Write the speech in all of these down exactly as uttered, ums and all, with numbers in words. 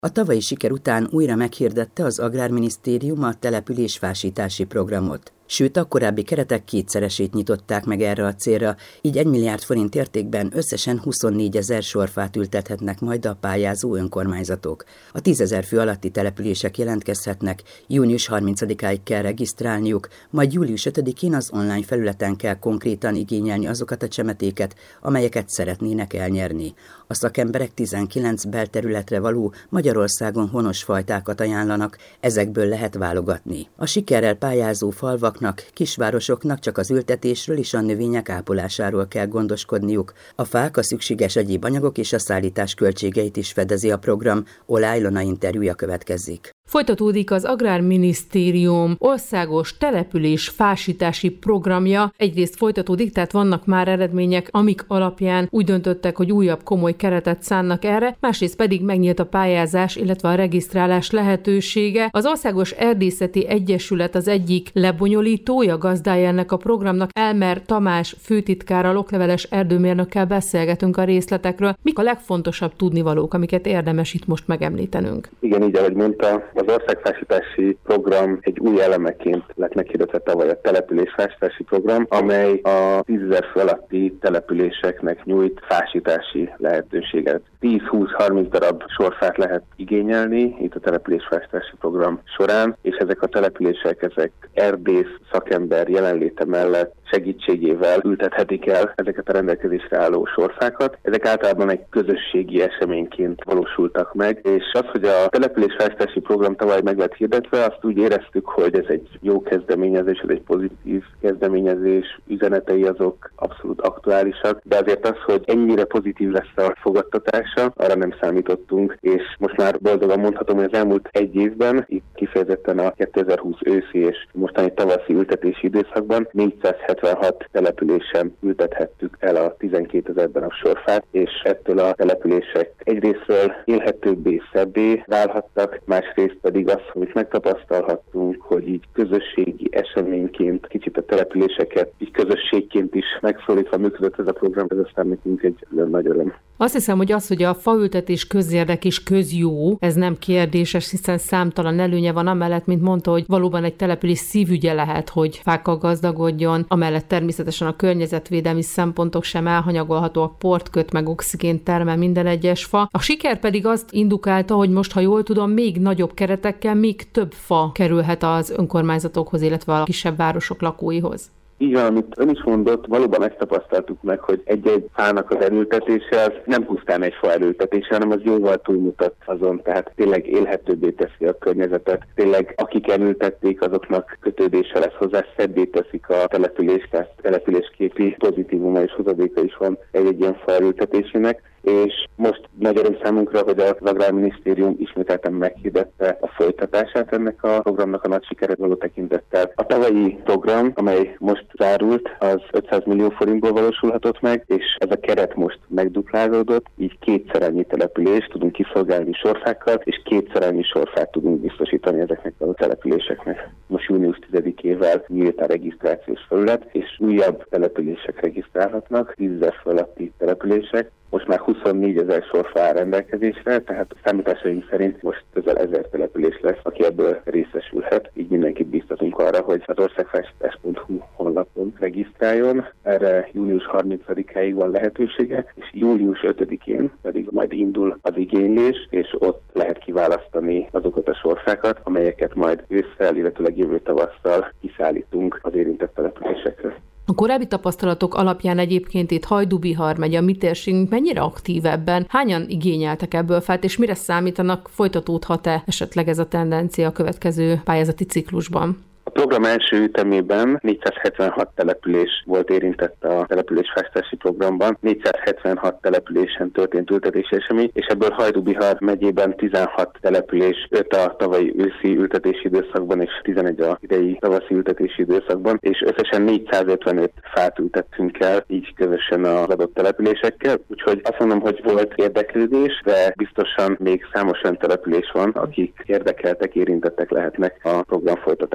A tavalyi siker után újra meghirdette az Agrárminisztérium a településfásítási programot. Sőt, a korábbi keretek kétszeresét nyitották meg erre a célra, így egy milliárd forint értékben összesen huszonnégyezer sorfát ültethetnek majd a pályázó önkormányzatok. A tízezer fő alatti települések jelentkezhetnek, június harmincadikáig kell regisztrálniuk, majd július ötödikén az online felületen kell konkrétan igényelni azokat a csemetéket, amelyeket szeretnének elnyerni. A szakemberek tizenkilenc belterületre való Magyarországon honos fajtákat ajánlanak, ezekből lehet válogatni. A sikerrel pályázó falvaknak, kisvárosoknak csak az ültetésről és a növények ápolásáról kell gondoskodniuk. A fák, a szükséges egyéb anyagok és a szállítás költségeit is fedezi a program. Oláh Ilona interjúja következik. Folytatódik az Agrárminisztérium országos településfásítási programja. Egyrészt folytatódik, tehát vannak már eredmények, amik alapján úgy döntöttek, hogy újabb komoly keretet szánnak erre, másrészt pedig megnyílt a pályázás, illetve a regisztrálás lehetősége. Az Országos Erdészeti Egyesület az egyik lebonyolítója, gazdája ennek a programnak. Elmer Tamás főtitkárral, okleveles erdőmérnökkel beszélgetünk a részletekről. Mik a legfontosabb tudnivalók, amiket érdemes itt most megemlítenünk? Igen, így ahogy mondta, az országfásítási program egy új elemeként lett meghirdetve tavaly a településfásítási program, amely a tízezer fő alatti településeknek nyújt fásítási lehetőséget. tíz-húsz-harminc darab sorfát lehet igényelni itt a településfásítási program során, és ezek a települések, ezek erdész szakember jelenléte mellett segítségével ültethetik el ezeket a rendelkezésre álló sorfákat. Ezek általában egy közösségi eseményként valósultak meg, és az, hogy a településfásítási program tavaly meg lett hirdetve, azt úgy éreztük, hogy ez egy jó kezdeményezés, ez egy pozitív kezdeményezés, üzenetei azok abszolút aktuálisak, de azért az, hogy ennyire pozitív lesz a fogadtatása, arra nem számítottunk, és most már boldogan mondhatom, hogy az elmúlt egy évben, itt kifejezetten a kétezer-húsz őszi és mostani tavaszi ültetési időszakban négyszázhetvenhat településen ültethettük el a tizenkétezer darab sorfát, és ettől a települések egyrésztről élhetőbbé, szebbé válhattak, másrészt pedig az, amit megtapasztalhattunk, hogy így közösségi eseményként kicsit a településeket így közösségként is megszólítva működött ez a program, ez aztán nekünk egy nagy öröm. Azt hiszem, hogy az, hogy a faültetés közérdek és közjó, ez nem kérdéses, hiszen számtalan előnye van amellett, mint mondta, hogy valóban egy település szívügye lehet, hogy fákkal gazdagodjon, amellett természetesen a környezetvédelmi szempontok sem elhanyagolhatóak, port köt, meg oxigént termel minden egyes fa. A siker pedig azt indukálta, hogy most, ha jól tudom, még nagyobb keretekkel még több fa kerülhet az önkormányzatokhoz, illetve a kisebb városok lakóihoz. Így van, amit ön is mondott, valóban ezt tapasztaltuk meg, hogy egy-egy fának az elültetése az nem pusztán egy fa elültetése, hanem az jóval túlmutat azon, tehát tényleg élhetőbbé teszi a környezetet, tényleg akik elültették, azoknak kötődése lesz hozzá, szebbé teszik a települést, tehát településképi pozitívuma és hozadéka is van egy-egy ilyen fa elültetésének. És most nagy öröm számunkra, hogy az Agrárminisztérium ismételten meghirdette a folytatását ennek a programnak a nagy sikere való tekintettel. A tavalyi program, amely most zárult, az ötszáz millió forintból valósulhatott meg, és ez a keret most megduplázódott, így kétszer annyi települést tudunk kiszolgálni sorfákkal, és kétszer annyi sorfát tudunk biztosítani ezeknek a településeknek. Most június tizedikével nyílt a regisztrációs felület, és újabb települések regisztrálhatnak, tízezer fő alatti települések. Most már huszonnégyezer sorfa áll rendelkezésre, tehát a számításaink szerint most közel ezer település lesz, aki ebből részesülhet. Így mindenkit biztatunk arra, hogy az országfásítás pont hu honlapon regisztráljon. Erre június harmincadikáig van lehetősége, és július ötödikén pedig majd indul az igénylés, és ott lehet kiválasztani azokat a sorfákat, amelyeket majd ősszel, illetőleg jövő tavasszal kiszállítunk az érintett településekre. A korábbi tapasztalatok alapján egyébként itt Hajdú-Bihar megy, a mi térségünk mennyire aktív ebben? Hányan igényeltek ebből fát, és mire számítanak? Folytatódhat-e esetleg ez a tendencia a következő pályázati ciklusban? A program első ütemében négyszázhetvenhat település volt érintett a településfásítási programban. négyszázhetvenhat településen történt ültetési esemény, és ebből Hajdú-Bihar megyében tizenhat település, öt a tavalyi őszi ültetési időszakban és tizenegy a idei tavaszi ültetési időszakban, és összesen négyszázötvenöt fát ültettünk el, így közösen az adott településekkel. Úgyhogy azt mondom, hogy volt érdeklődés, de biztosan még számos olyan település van, akik érdekeltek, érintettek lehetnek a program folytatását illetve.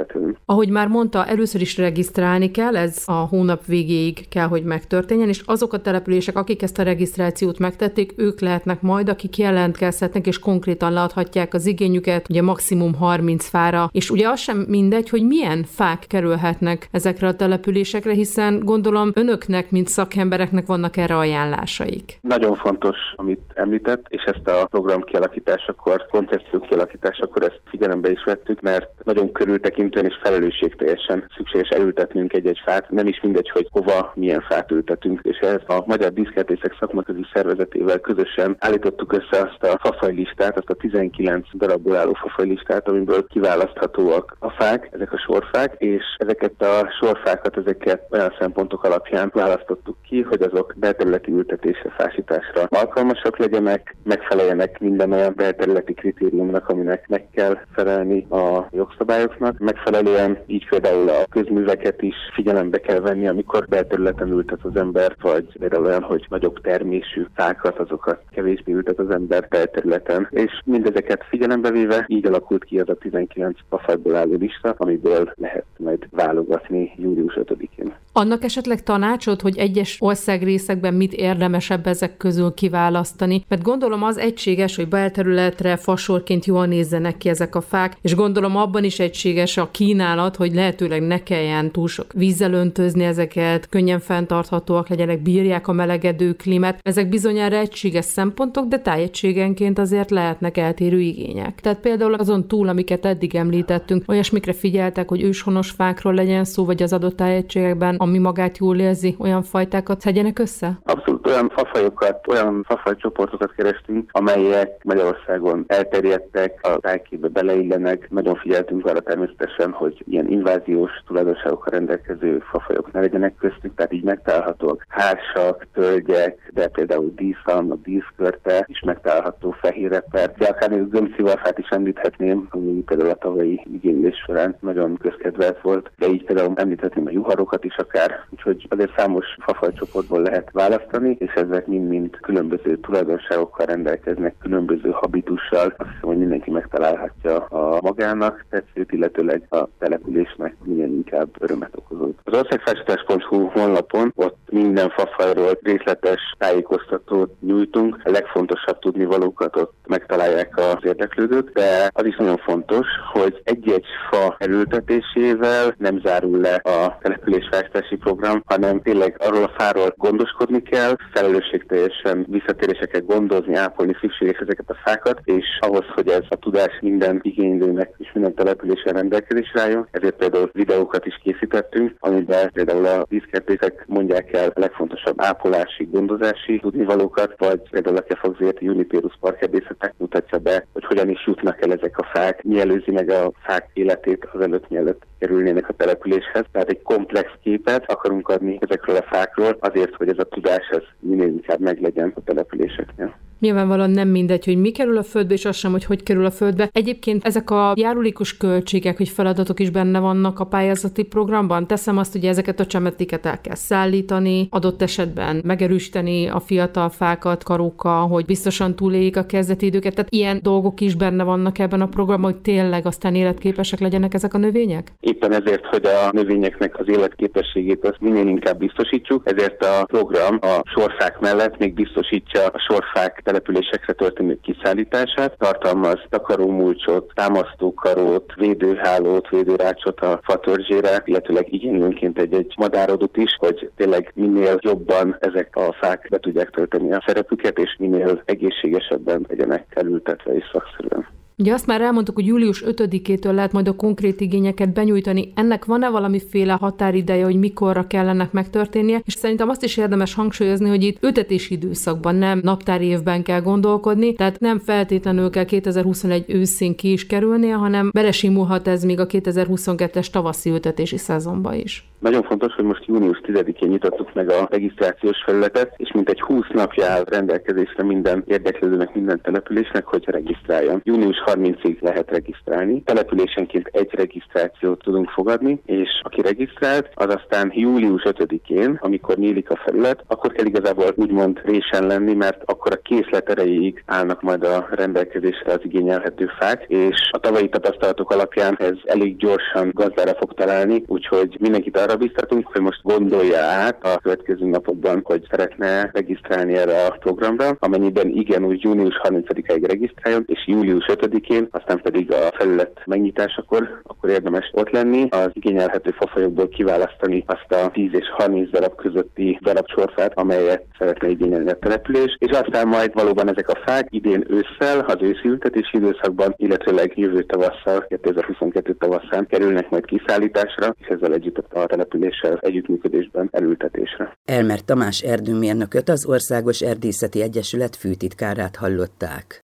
területen. Ahogy már mondta, először is regisztrálni kell, ez a hónap végéig kell, hogy megtörténjen, és azok a települések, akik ezt a regisztrációt megtették, ők lehetnek majd, akik jelentkezhetnek, és konkrétan leadhatják az igényüket, ugye maximum harminc fára, és ugye az sem mindegy, hogy milyen fák kerülhetnek ezekre a településekre, hiszen gondolom önöknek, mint szakembereknek vannak erre ajánlásaik. Nagyon fontos, amit említett, és ezt a program kialakításakor, koncepció kialakításakor ezt figyelembe is vettük, mert nagyon körültekintően és felelősségteljesen szükséges elültetnünk egy-egy fát, nem is mindegy, hogy hova, milyen fát ültetünk, és ehhez a Magyar Díszkertészek Szakmaközi Szervezetével közösen állítottuk össze azt a fafajlistát, azt a tizenkilenc darabból álló fafajlistát, amiből kiválaszthatóak a fák, ezek a sorfák, és ezeket a sorfákat, ezeket olyan szempontok alapján választottuk ki, hogy azok belterületi ültetésre, fásításra alkalmasak legyenek, megfeleljenek minden olyan belterületi kritériumnak, aminek meg kell felelni a jogszabályoknak. Megfelelően így például a közműveket is figyelembe kell venni, amikor belterületen ültet az ember, vagy például olyan, hogy nagyobb termésű fákat, azokat kevésbé ültet az ember belterületen. És mindezeket figyelembe véve így alakult ki az a tizenkilenc fafajból álló lista, amiből lehet majd válogatni július ötödikén. Annak esetleg tanácsod, hogy egyes országrészekben mit érdemesebb ezek közül kiválasztani? Mert gondolom az egységes, hogy belterületre fasorként jól nézzenek ki ezek a fák, és gondolom abban is egységes a kínálat, hogy lehetőleg ne kelljen túl sok vízzel öntözni ezeket, könnyen fenntarthatóak legyenek, bírják a melegedő klímát. Ezek bizonyára egységes szempontok, de tájegységenként azért lehetnek eltérő igények. Tehát például azon túl, amiket eddig említettünk, olyasmikre figyeltek, hogy őshonos fákról legyen szó, vagy az adott tájegységekben, ami magát jól érzi, olyan fajtákat szedjenek össze? Abszolút olyan fafajokat, olyan fafajcsoportokat kerestünk, amelyek Magyarországon elterjedtek, a tájképbe beleillenek. Nagyon figyeltünk arra természetesen, hogy ilyen inváziós tulajdonságokkal rendelkező fafajok ne legyenek köztük, tehát így megtalálhatóak hársak, tölgyek, de például díszalma, díszkörte is megtalálható, fehérreper, de akár még gömbszivarfát is említhetném, ami például a tavalyi igénylés során nagyon közkedvelt volt, de így például említhetném a juharokat is akár, úgyhogy azért számos fafajcsoportból lehet választani, és ezek mind-mind különböző tulajdonságokkal rendelkeznek, különböző habitussal. Azt hiszem, hogy mindenki megtalálhatja a magának tetszőt, illetőleg a településnek milyen inkább örömet okozott. Az országfásítás pont hu honlapon ott minden fafajról részletes tájékoztatót nyújtunk. A legfontosabb tudnivalókat ott megtalálják az érdeklődők, de az is nagyon fontos, hogy egy-egy fa elültetésével nem zárul le a településfásítási program, hanem tényleg arról a fáról gondoskodni kell, felelősségteljesen visszatéréseket gondozni, ápolni szükséges ezeket a fákat, és ahhoz, hogy ez a tudás minden igénylőnek és minden településen rendelkezésre álljon, ezért például videókat is készítettünk, amiben például a díszkertészek mondják el a legfontosabb ápolási, gondozási tudnivalókat, vagy például a Kefagzérti Juniperus parkerdészetek mutatja be, hogy hogyan is jutnak el ezek a fák, mi előzi meg a fák életét az előtt, mielőtt kerülnének a településhez. Tehát egy komplex képet akarunk adni ezekről a fákról, azért, hogy ez a tudás ez minél inkább meglegyen a településeknél. Nyilvánvalóan nem mindegy, hogy mi kerül a földbe, és az sem, hogy hogy kerül a földbe. Egyébként ezek a járulékos költségek, hogy feladatok is benne vannak a pályázati programban. Teszem azt, hogy ezeket a csemetiket el kell szállítani, adott esetben megerősíteni a fiatal fákat karókkal, hogy biztosan túléljék a kezdeti időket. Tehát ilyen dolgok is benne vannak ebben a programban, hogy tényleg aztán életképesek legyenek ezek a növények? Éppen ezért, hogy a növényeknek az életképességét azt minél inkább biztosítsuk, ezért a program a sorfák mellett még biztosítja a sorfák településekre történő kiszállítását, tartalmaz takarómulcsot, támasztókarót, védőhálót, védőrácsot a fatörzsére, illetőleg igénylőnként egy-egy madárodot is, hogy tényleg minél jobban ezek a fák be tudják tölteni a szerepüket, és minél egészségesebben legyenek elültetve és szakszerűen. Ugye azt már elmondtuk, hogy július ötödikétől lehet majd a konkrét igényeket benyújtani. Ennek van-e valamiféle határideje, hogy mikorra kellene megtörténnie? És szerintem azt is érdemes hangsúlyozni, hogy itt ültetési időszakban, nem naptári évben kell gondolkodni, tehát nem feltétlenül kell kétezer-huszonegy őszén ki is kerülnie, hanem belesimulhat ez még a kétezer-huszonkettes tavaszi ültetési szezonba is. Nagyon fontos, hogy most június tizedikén nyitottuk meg a regisztrációs felületet, és mintegy húsz napja áll rendelkezésre minden érdeklődőnek, minden településnek, hogy regisztráljon. június harmincig lehet regisztrálni. Településenként egy regisztrációt tudunk fogadni, és aki regisztrált, az aztán július ötödikén, amikor nyílik a felület, akkor kell igazából úgymond résen lenni, mert akkor a készlet erejéig állnak majd a rendelkezésre az igényelhető fák, és a tavalyi tapasztalatok alapján ez elég gyorsan gazdára fog találni, úgyhogy mindenkit arra biztatunk, hogy most gondolja át a következő napokban, hogy szeretne regisztrálni erre a programra, amennyiben igen, úgy június harmincadikáig regisztráljon, és július ötödikén, aztán pedig a felület megnyitásakor, akkor érdemes ott lenni, az igényelhető fafajokból kiválasztani azt a tíz és harminc darab közötti darabsorfát, amelyet szeretne igényelni a település, és aztán majd valóban ezek a fák idén ősszel, az őszi ültetési időszakban, illetőleg jövő tavasszal, kétezer-huszonkettő tavaszán kerülnek majd kiszállításra, és ezzel együtt a településsel együttműködésben elültetésre. Elmer Tamás erdőmérnököt, az Országos Erdészeti Egyesület főtitkárát hallották.